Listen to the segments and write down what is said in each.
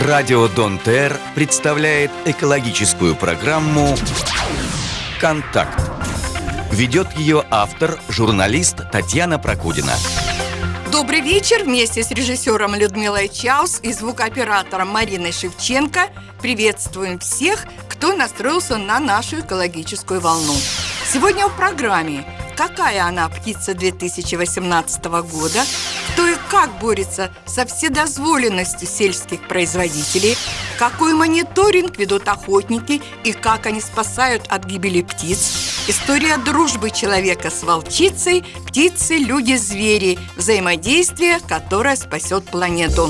Радио Дон-Тер представляет экологическую программу «Контакт». Ведет ее автор, журналист Татьяна Прокудина. Добрый вечер. Вместе с режиссером Людмилой Чаус и звукооператором Мариной Шевченко приветствуем всех, кто настроился на нашу экологическую волну. Сегодня в программе «Какая она птица 2018 года?», кто и как борется со вседозволенностью сельских производителей, какой мониторинг ведут охотники и как они спасают от гибели птиц, история дружбы человека с волчицей, птицы, люди, звери, взаимодействие, которое спасет планету.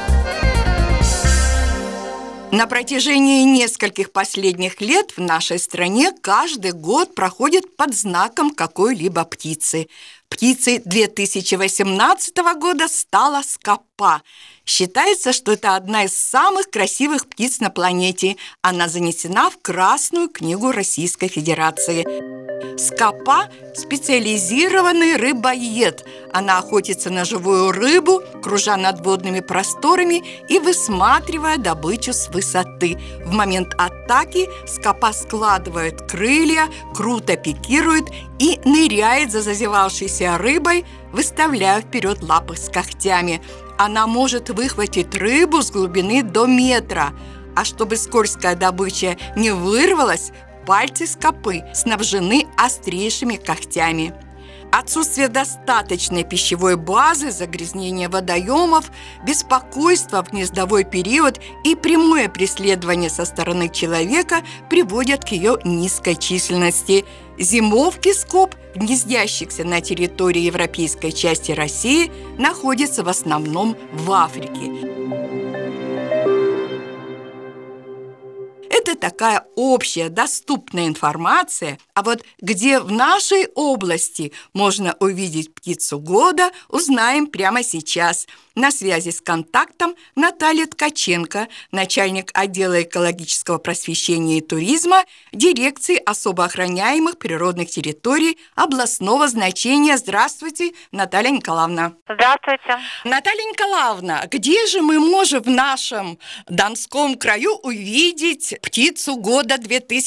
На протяжении нескольких последних лет в нашей стране каждый год проходит под знаком какой-либо птицы. Птицей 2018 года стала скопа. Считается, что это одна из самых красивых птиц на планете. Она занесена в Красную книгу Российской Федерации. Скопа – специализированный рыбоед. Она охотится на живую рыбу, кружа над водными просторами и высматривая добычу с высоты. В момент атаки скопа складывает крылья, круто пикирует и ныряет за зазевавшейся рыбой, выставляя вперед лапы с когтями. Она может выхватить рыбу с глубины до метра. А чтобы скользкая добыча не вырвалась, пальцы скопы снабжены острейшими когтями. Отсутствие достаточной пищевой базы, загрязнение водоемов, беспокойство в гнездовой период и прямое преследование со стороны человека приводят к ее низкой численности. Зимовки скоп, гнездящихся на территории европейской части России, находятся в основном в Африке. Это такая общая, доступная информация. А вот где в нашей области можно увидеть птицу года, узнаем прямо сейчас. На связи с «Контактом» Наталья Ткаченко, начальник отдела экологического просвещения и туризма, дирекции особо охраняемых природных территорий областного значения. Здравствуйте, Наталья Николаевна. Здравствуйте. Наталья Николаевна, где же мы можем в нашем Донском краю увидеть птицу года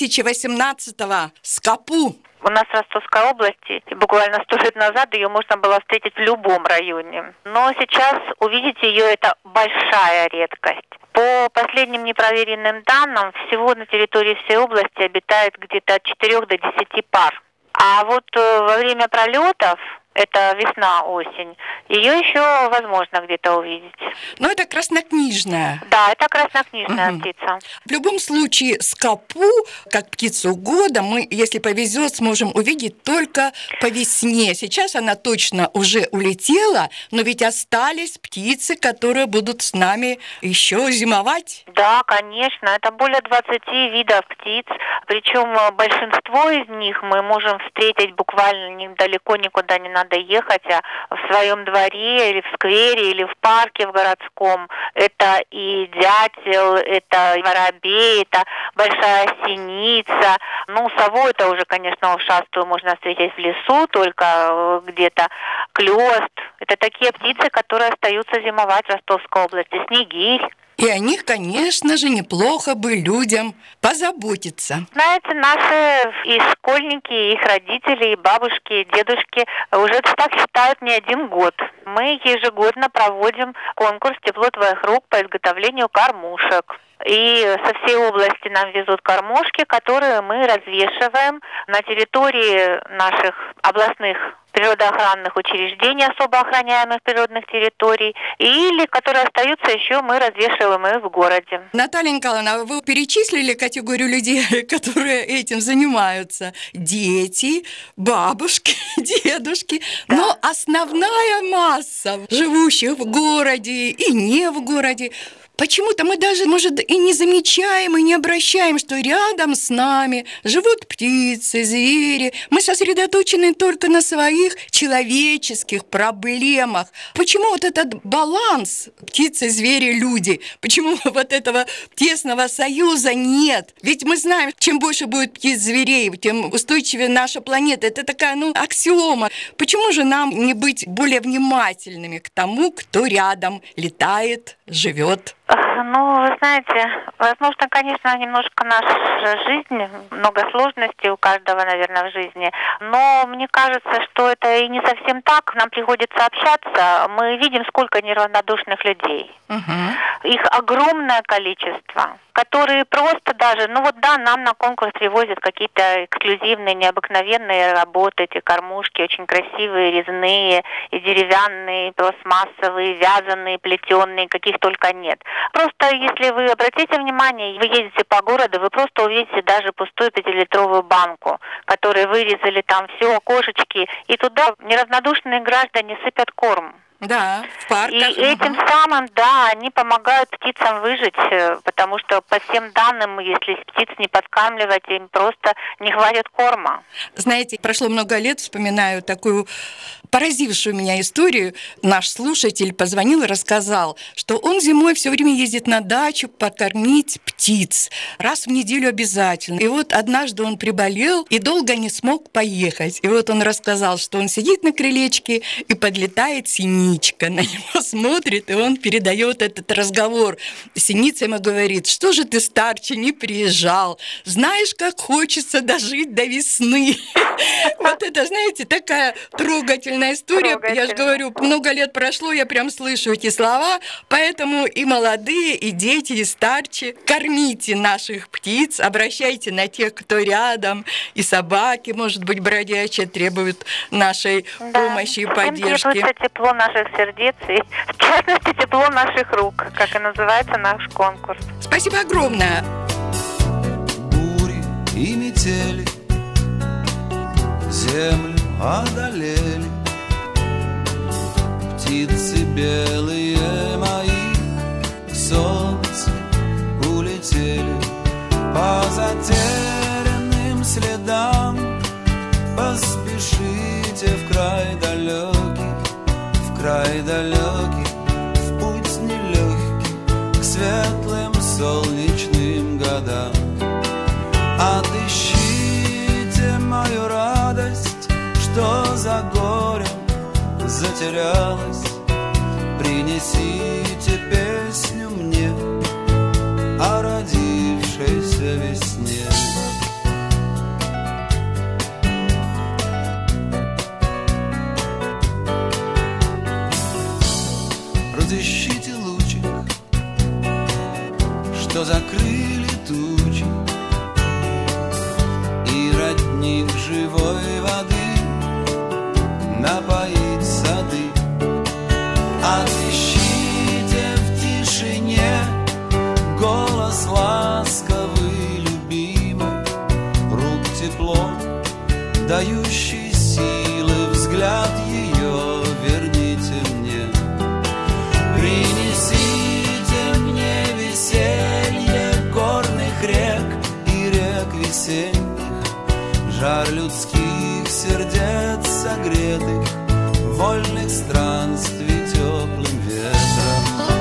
2018-го – скопу? У нас в Ростовской области буквально 100 лет назад ее можно было встретить в любом районе. Но сейчас увидеть ее – это большая редкость. По последним непроверенным данным, всего на территории всей области обитает где-то от 4 до 10 пар. А вот во время пролетов, это весна-осень, ее еще возможно где-то увидеть. Но это краснокнижная. Да, это краснокнижная птица. В любом случае, скопу, как птицу года, мы, если повезет, сможем увидеть только по весне. Сейчас она точно уже улетела, но ведь остались птицы, которые будут с нами еще зимовать. Да, конечно. Это более 20 видов птиц. Причем большинство из них мы можем встретить буквально недалеко, никуда не надо ехать, а в своем дворе или в сквере, или в парке в городском. Это и дятел, это воробей, это большая синица. Ну, сову это уже, конечно, ушастую можно встретить в лесу, только где-то клёст. Это такие птицы, которые остаются зимовать в Ростовской области. Снегирь. И о них, конечно же, неплохо бы людям позаботиться. Знаете, наши и школьники, и их родители, и бабушки, и дедушки уже так считают не один год. Мы ежегодно проводим конкурс «Тепло твоих рук» по изготовлению кормушек. И со всей области нам везут кормушки, которые мы развешиваем на территории наших областных природоохранных учреждений, особо охраняемых природных территорий, или которые остаются еще, мы развешиваем и в городе. Наталья Николаевна, вы перечислили категорию людей, которые этим занимаются. Дети, бабушки, дедушки. Да. Но основная масса живущих в городе и не в городе, почему-то мы даже, может, и не замечаем, и не обращаем, что рядом с нами живут птицы, звери. Мы сосредоточены только на своих человеческих проблемах. Почему вот этот баланс птицы, звери, люди? Почему вот этого тесного союза нет? Ведь мы знаем, чем больше будет птиц, зверей, тем устойчивее наша планета. Это такая, аксиома. Почему же нам не быть более внимательными к тому, кто рядом летает, живет? Ну, вы знаете, возможно, конечно, немножко наша жизнь, много сложностей у каждого, наверное, в жизни, но мне кажется, что это и не совсем так. Нам приходится общаться, мы видим, сколько неравнодушных людей. Их огромное количество, которые просто даже, нам на конкурс привозят какие-то эксклюзивные, необыкновенные работы, эти кормушки, очень красивые, резные, и деревянные, и пластмассовые, вязаные, плетеные, каких только нет. Просто, если вы обратите внимание, вы едете по городу, вы просто увидите даже пустую 5-литровую банку, которые вырезали там все окошечки, и туда неравнодушные граждане сыпят корм. Да, в парках. И этим самым, они помогают птицам выжить, потому что по всем данным, если птиц не подкармливать, им просто не хватит корма. Знаете, прошло много лет, вспоминаю такую поразившую меня историю. Наш слушатель позвонил и рассказал, что он зимой все время ездит на дачу покормить птиц. Раз в неделю обязательно. И вот однажды он приболел и долго не смог поехать. И вот он рассказал, что он сидит на крылечке и подлетает синичка. На него смотрит, и он передает этот разговор. Синица ему говорит: что же ты, старче, не приезжал? Знаешь, как хочется дожить до весны. Вот это, знаете, такая трогательная история. Я же говорю, много лет прошло, я прям слышу эти слова. Поэтому и молодые, и дети, и старче, кормите наших птиц, обращайте на тех, кто рядом. И собаки, может быть, бродячие, требуют нашей помощи и поддержки. Всем тепло наших сердец и, в частности, тепло наших рук, как и называется наш конкурс. Спасибо огромное. Бури и метели землю одолели, птицы белые мои к солнцу улетели. По затерянным следам поспешите в край далекий, в путь нелегкий к светлым солнечным годам. Отыщите мою радость, что за горем затерялась. Принесите песню мне о родившейся весне. Разыщите лучик, что закрыли тучи, и родник живой воды напоит сады. Отыщите в тишине голос ласковый, любимый, рук тепло, дающий силы, взгляд ее верните мне. Принесите мне веселье горных рек и рек весенних, жар людских сердец согретых, вольных странствий теплым ветром.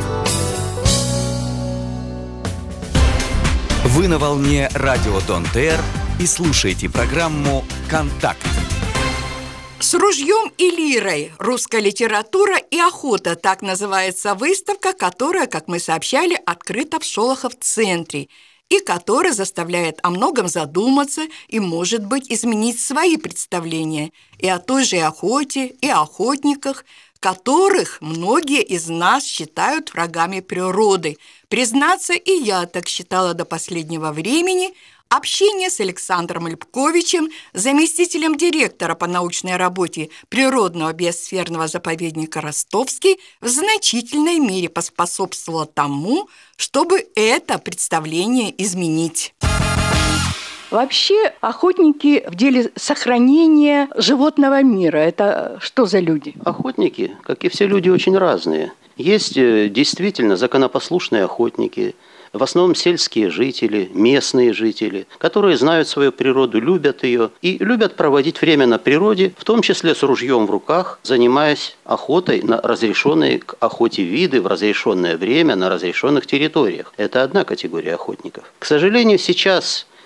Вы на волне радио Дон-Тер и слушаете программу «Контакт». С ружьем и лирой. Русская литература и охота. Так называется выставка, которая, как мы сообщали, открыта в Шолохов-центре и которая заставляет о многом задуматься и, может быть, изменить свои представления и о той же охоте, и о охотниках, которых многие из нас считают врагами природы. Признаться, и я так считала до последнего времени. Общение с Александром Липковичем, заместителем директора по научной работе природного биосферного заповедника «Ростовский», в значительной мере поспособствовало тому, чтобы это представление изменить. Вообще, охотники в деле сохранения животного мира – это что за люди? Охотники, как и все люди, очень разные. Есть действительно законопослушные охотники, в основном сельские жители, местные жители, которые знают свою природу, любят ее и любят проводить время на природе, в том числе с ружьем в руках, занимаясь охотой на разрешенные к охоте виды в разрешенное время на разрешенных территориях. Это одна категория охотников. К сожалению, сейчас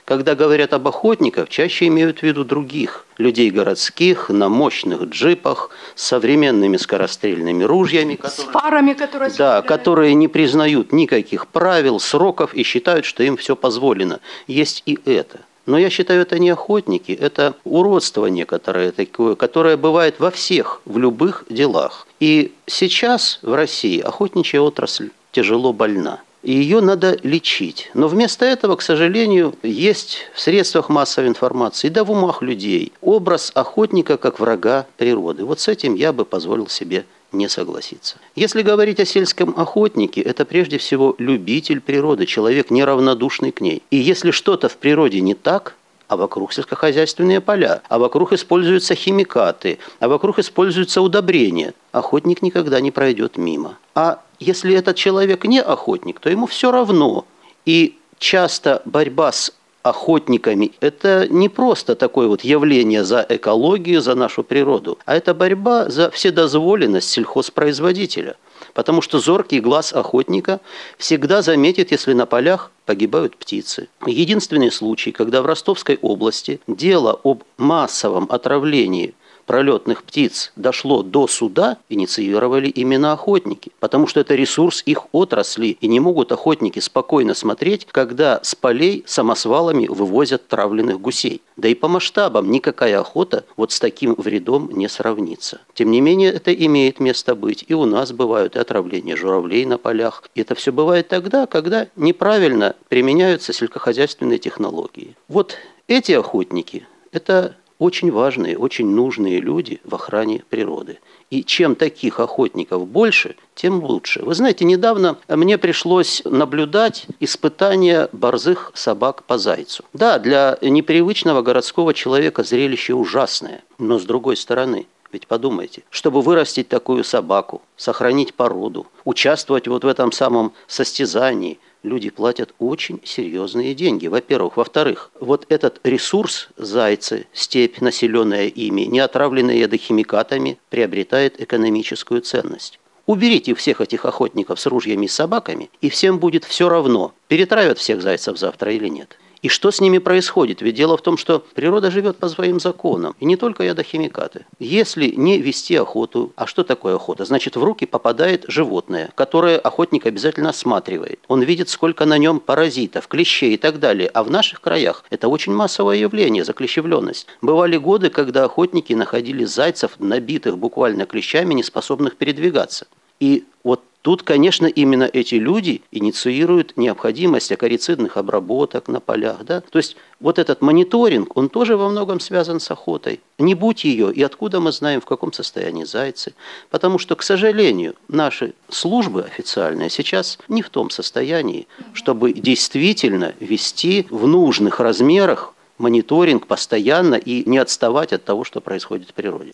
Когда говорят об охотниках, чаще имеют в виду других людей городских, на мощных джипах, с современными скорострельными ружьями, с фарами, которые не признают никаких правил, сроков и считают, что им все позволено. Есть и это. Но я считаю, это не охотники, это уродство некоторое такое, которое бывает во всех, в любых делах. И сейчас в России охотничья отрасль тяжело больна. И ее надо лечить. Но вместо этого, к сожалению, есть в средствах массовой информации, да в умах людей, образ охотника как врага природы. Вот с этим я бы позволил себе не согласиться. Если говорить о сельском охотнике, это прежде всего любитель природы, человек неравнодушный к ней. И если что-то в природе не так, а вокруг сельскохозяйственные поля, а вокруг используются химикаты, а вокруг используются удобрения, охотник никогда не пройдет мимо. А если этот человек не охотник, то ему все равно. И часто борьба с охотниками – это не просто такое вот явление за экологию, за нашу природу, а это борьба за вседозволенность сельхозпроизводителя. Потому что зоркий глаз охотника всегда заметит, если на полях погибают птицы. Единственный случай, когда в Ростовской области дело об массовом отравлении пролетных птиц дошло до суда, инициировали именно охотники. Потому что это ресурс их отрасли, и не могут охотники спокойно смотреть, когда с полей самосвалами вывозят травленных гусей. Да и по масштабам никакая охота вот с таким вредом не сравнится. Тем не менее, это имеет место быть. И у нас бывают и отравления журавлей на полях. И это все бывает тогда, когда неправильно применяются сельскохозяйственные технологии. Вот эти охотники – это очень важные, очень нужные люди в охране природы. И чем таких охотников больше, тем лучше. Вы знаете, недавно мне пришлось наблюдать испытания борзых собак по зайцу. Да, для непривычного городского человека зрелище ужасное, но с другой стороны, ведь подумайте, чтобы вырастить такую собаку, сохранить породу, участвовать вот в этом самом состязании, люди платят очень серьезные деньги, во-первых. Во-вторых, вот этот ресурс, зайцы, степь, населенная ими, не отравленная ядохимикатами, приобретает экономическую ценность. Уберите всех этих охотников с ружьями и собаками, и всем будет все равно, перетравят всех зайцев завтра или нет. И что с ними происходит? Ведь дело в том, что природа живет по своим законам, и не только ядохимикаты. Если не вести охоту, а что такое охота? Значит, в руки попадает животное, которое охотник обязательно осматривает. Он видит, сколько на нем паразитов, клещей и так далее. А в наших краях это очень массовое явление, заклещевленность. Бывали годы, когда охотники находили зайцев, набитых буквально клещами, не способных передвигаться. И вот тут, конечно, именно эти люди инициируют необходимость акарицидных обработок на полях. Да? То есть вот этот мониторинг, он тоже во многом связан с охотой. Не будь ее, и откуда мы знаем, в каком состоянии зайцы? Потому что, к сожалению, наши службы официальные сейчас не в том состоянии, чтобы действительно вести в нужных размерах мониторинг постоянно и не отставать от того, что происходит в природе.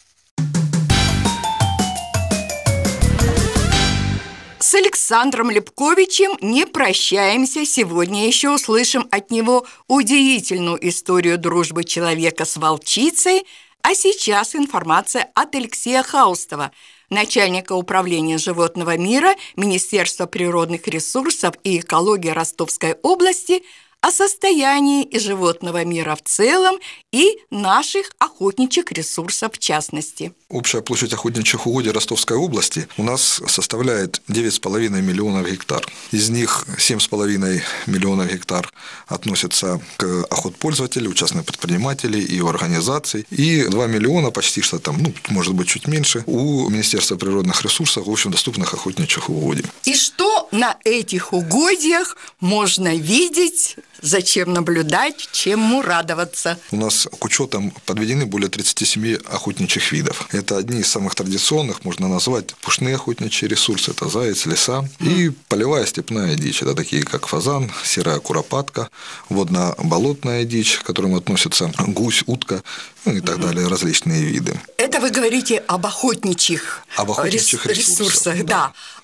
С Александром Лепковичем не прощаемся. Сегодня еще услышим от него удивительную историю дружбы человека с волчицей. А сейчас информация от Алексея Хаустова, начальника управления животного мира Министерства природных ресурсов и экологии Ростовской области, о состоянии и животного мира в целом и наших охотничьих ресурсов в частности. Общая площадь охотничьих угодий Ростовской области у нас составляет 9,5 миллионов гектар. Из них 7,5 миллионов гектар относятся к охотпользователям, частным предпринимателям и организаций. И 2 миллиона, почти что там, может быть, чуть меньше, у Министерства природных ресурсов общедоступных охотничьих угодий. И что на этих угодьях можно видеть, зачем наблюдать, чему радоваться? У нас к учетам подведены более 37 охотничьих видов. Это одни из самых традиционных, можно назвать пушные охотничьи ресурсы. Это заяц, лиса и полевая степная дичь. Это такие, как фазан, серая куропатка, водно-болотная дичь, к которым относятся гусь, утка и так далее, различные виды. Это вы говорите об охотничьих, ресурсах. Да.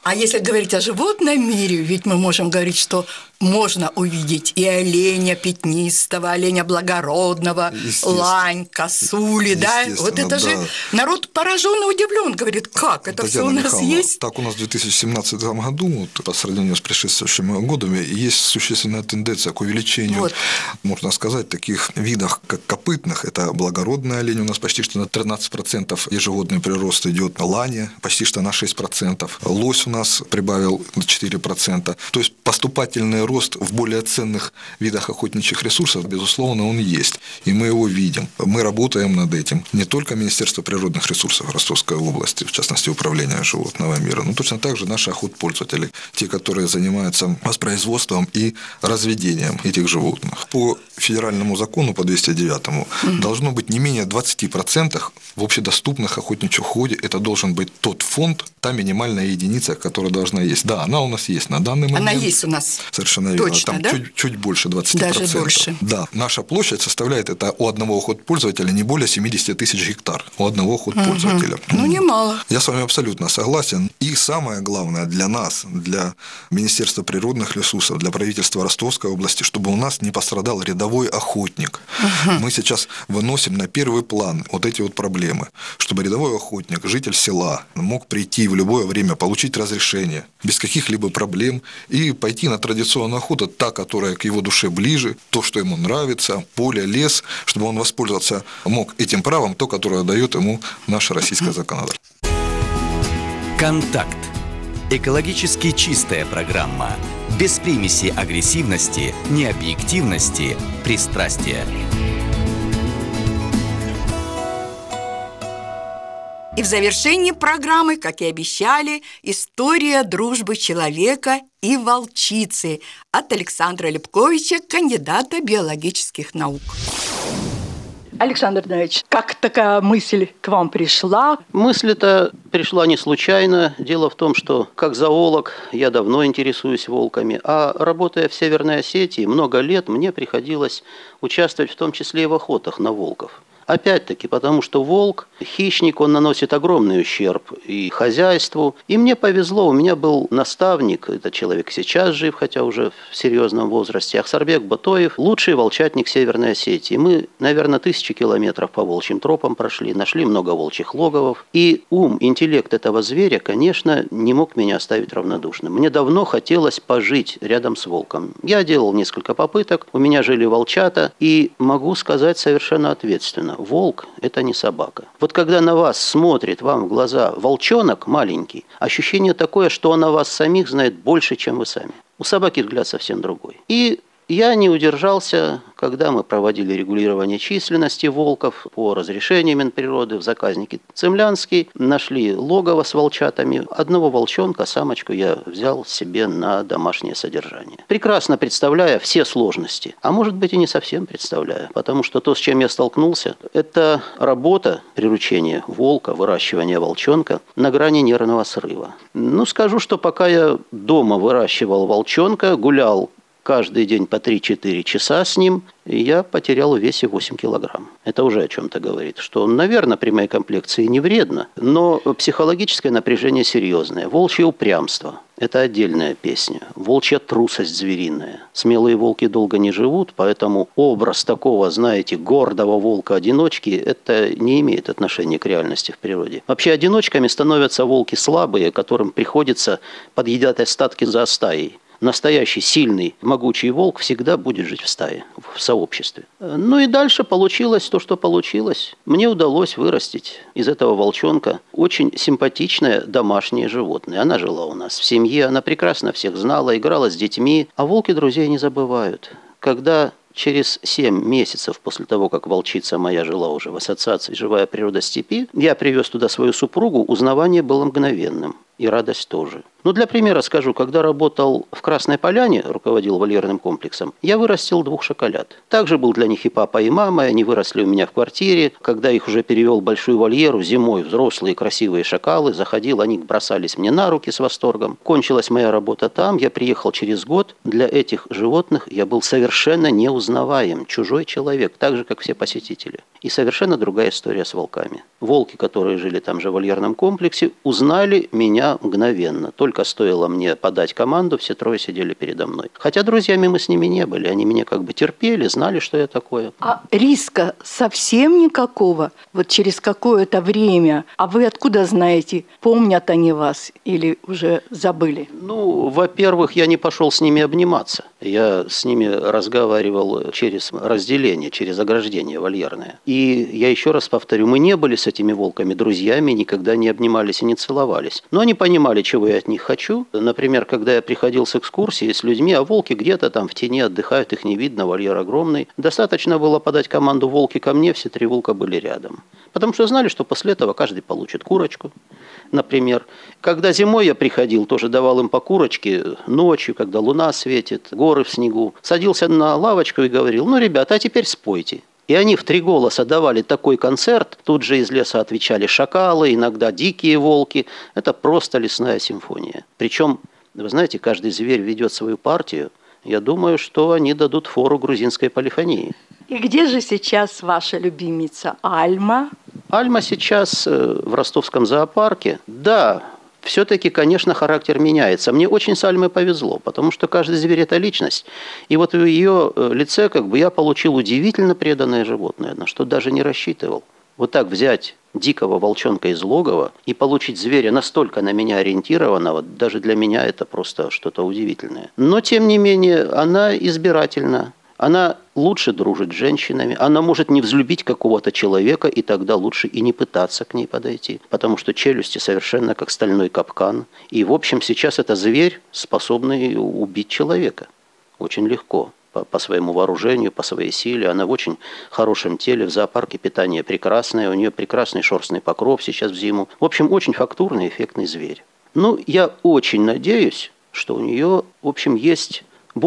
А если говорить о животном мире, ведь мы можем говорить, что можно увидеть и оленя пятнистого, оленя благородного, лань, косули, да? Вот это же народ поражен и удивлен, говорит, как это все у нас есть? Так у нас в 2017 году, вот, по сравнению с предшествующими годами, есть существенная тенденция к увеличению, можно сказать, таких видов, как копытных. Это благородный олень, у нас почти что на 13% ежегодный прирост идет, лани почти что на 6%, лось у нас прибавил на 4%. То есть поступательный рост в более ценных видах охотничьих ресурсов, безусловно, он есть, и мы его видим. Мы работаем над этим. Не только Министерство природных ресурсов Ростовской области, в частности, Управление животного мира, но точно так же наши охотпользователи, те, которые занимаются воспроизводством и разведением этих животных. По федеральному закону, по 209-му, должно быть не менее 20% в общедоступных охотничьих угодьях. Это должен быть тот фонд, та минимальная единица, которая должна есть. Да, она у нас есть на данный момент. Она есть у нас. Совершенно верно. Точно, там да? чуть больше 20%. Даже больше. Да. Наша площадь составляет это у одного охотпользователя не более 70 тысяч гектар. У одного охотпользователя. Ну, немало. Я с вами абсолютно согласен. И самое главное для нас, для Министерства природных ресурсов, для правительства Ростовской области, чтобы у нас не пострадал рядовой охотник. Мы сейчас выносим на первый план вот эти вот проблемы, чтобы рядовой охотник, житель села, мог прийти в любое время, получить разрешение без каких-либо проблем и пойти на традиционную охоту, та, которая к его душе ближе, то, что ему нравится, поле, лес, чтобы он воспользоваться мог этим правом, то, которое дает ему наше российское законодательство. «Контакт» – экологически чистая программа, без примеси агрессивности, необъективности, пристрастия. И в завершении программы, как и обещали, история дружбы человека и волчицы от Александра Лепковича, кандидата биологических наук. Александр Давидович, как такая мысль к вам пришла? Мысль-то пришла не случайно. Дело в том, что как зоолог я давно интересуюсь волками, а работая в Северной Осетии много лет, мне приходилось участвовать в том числе и в охотах на волков. Опять-таки, потому что волк, хищник, он наносит огромный ущерб и хозяйству. И мне повезло, у меня был наставник, этот человек сейчас жив, хотя уже в серьезном возрасте, Ахсарбек Батоев, лучший волчатник Северной Осетии. Мы, наверное, 1000 километров по волчьим тропам прошли, нашли много волчьих логовов. И ум, интеллект этого зверя, конечно, не мог меня оставить равнодушным. Мне давно хотелось пожить рядом с волком. Я делал несколько попыток, у меня жили волчата, и могу сказать совершенно ответственно, волк – это не собака. Вот когда на вас смотрит вам в глаза волчонок маленький, ощущение такое, что он о вас самих знает больше, чем вы сами. У собаки взгляд совсем другой. И я не удержался, когда мы проводили регулирование численности волков по разрешению Минприроды в заказнике Цемлянский, нашли логово с волчатами. Одного волчонка, самочку, я взял себе на домашнее содержание. Прекрасно представляя все сложности, а может быть и не совсем представляя, потому что то, с чем я столкнулся, это работа приручения волка, выращивания волчонка на грани нервного срыва. Ну, скажу, что пока я дома выращивал волчонка, гулял каждый день по 3-4 часа с ним, и я потерял в весе 8 килограмм. Это уже о чем-то говорит, что, наверное, при моей комплекции не вредно, но психологическое напряжение серьезное. Волчье упрямство – это отдельная песня. Волчья трусость звериная. Смелые волки долго не живут, поэтому образ такого, знаете, гордого волка-одиночки, это не имеет отношения к реальности в природе. Вообще одиночками становятся волки слабые, которым приходится подъедать остатки за стаей. Настоящий, сильный, могучий волк всегда будет жить в стае, в сообществе. Ну и дальше получилось то, что получилось. Мне удалось вырастить из этого волчонка очень симпатичное домашнее животное. Она жила у нас в семье, она прекрасно всех знала, играла с детьми. А волки друзей не забывают. Когда через 7 месяцев после того, как волчица моя жила уже в ассоциации «Живая природа степи», я привез туда свою супругу, узнавание было мгновенным. И радость тоже. Ну, для примера скажу, когда работал в Красной Поляне, руководил вольерным комплексом, я вырастил 2 шоколят. Также был для них и папа, и мама, и они выросли у меня в квартире. Когда их уже перевел в большую вольеру, зимой взрослые красивые шакалы, заходил, они бросались мне на руки с восторгом. Кончилась моя работа там, я приехал через год. Для этих животных я был совершенно неузнаваем, чужой человек, так же, как все посетители. И совершенно другая история с волками. Волки, которые жили там же в вольерном комплексе, узнали меня мгновенно. Только только стоило мне подать команду, все трое сидели передо мной. Хотя друзьями мы с ними не были, они меня как бы терпели, знали, что я такое. А риска совсем никакого? Вот через какое-то время. А вы откуда знаете, помнят они вас или уже забыли? Ну, во-первых, я не пошел с ними обниматься. Я с ними разговаривал через разделение, через ограждение вольерное. И я еще раз повторю, мы не были с этими волками друзьями, никогда не обнимались и не целовались. Но они понимали, чего я от них хочу. Например, когда я приходил с экскурсией с людьми, а волки где-то там в тени отдыхают, их не видно, вольер огромный. Достаточно было подать команду «волки ко мне», все 3 волка были рядом. Потому что знали, что после этого каждый получит курочку. Например, когда зимой я приходил, тоже давал им по курочке ночью, когда луна светит, горы в снегу. Садился на лавочку и говорил: ну, ребята, а теперь спойте. И они в 3 голоса давали такой концерт. Тут же из леса отвечали шакалы, иногда дикие волки. Это просто лесная симфония. Причем, вы знаете, каждый зверь ведет свою партию. Я думаю, что они дадут фору грузинской полифонии. И где же сейчас ваша любимица Альма? Альма сейчас в ростовском зоопарке. Да, все-таки, конечно, характер меняется. Мне очень с Альмой повезло, потому что каждый зверь – это личность. И вот в ее лице как бы я получил удивительно преданное животное, на что даже не рассчитывал. Вот так взять дикого волчонка из логова и получить зверя настолько на меня ориентированного, даже для меня это просто что-то удивительное. Но, тем не менее, она избирательна. Она лучше дружит с женщинами, она может не взлюбить какого-то человека, и тогда лучше и не пытаться к ней подойти, потому что челюсти совершенно как стальной капкан. И, в общем, сейчас это зверь, способный убить человека. Очень легко. По своему вооружению, по своей силе. Она в очень хорошем теле, в зоопарке питание прекрасное, у нее прекрасный шерстный покров сейчас в зиму. В общем, очень фактурный, эффектный зверь. Ну, я очень надеюсь, что у нее, в общем, есть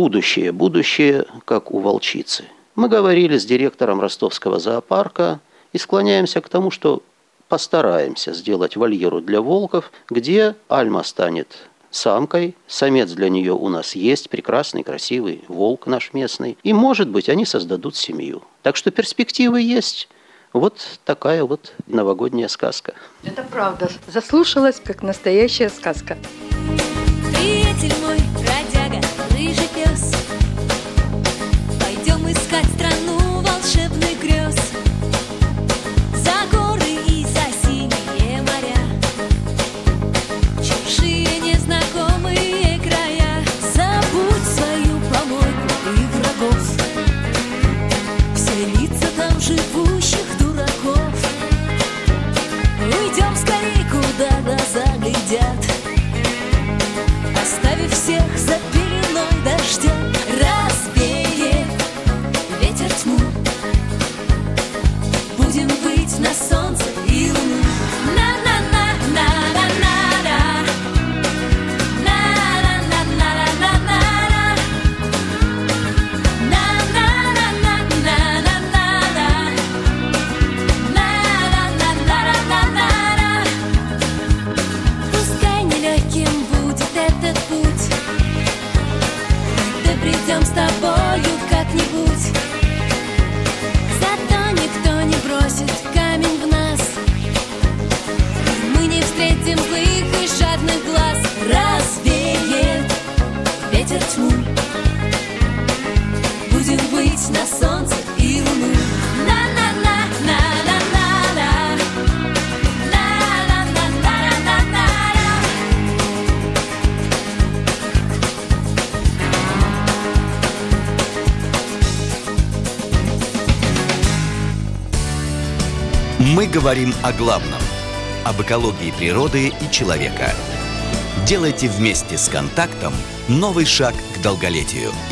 будущее, как у волчицы. Мы говорили с директором ростовского зоопарка и склоняемся к тому, что постараемся сделать вольеру для волков, где Альма станет самкой, самец для нее у нас есть, прекрасный, красивый волк наш местный, и, может быть, они создадут семью. Так что перспективы есть. Вот такая вот новогодняя сказка. Это правда. Заслушалась, как настоящая сказка. Приятель мой, бродяга, рыжий пес, пойдем искать страну волшебных грез. За горы и за синие моря, чужие незнакомые края. Забудь свою помойку и врагов, все лица там живущих дураков. Уйдем скорей, куда глаза глядят, оставив всех за пеленой дождя. Развеет ветер тьму, будем выть на солнце и луну. Пускай нелегким будет этот путь, мы придем с тобою как-нибудь. Зато никто не бросит камень в нас, мы не встретим злых и жадных глаз. Развеет ветер тьму, будем выть на солнце и луну. Мы говорим о главном – об экологии природы и человека. Делайте вместе с «Контактом» новый шаг к долголетию.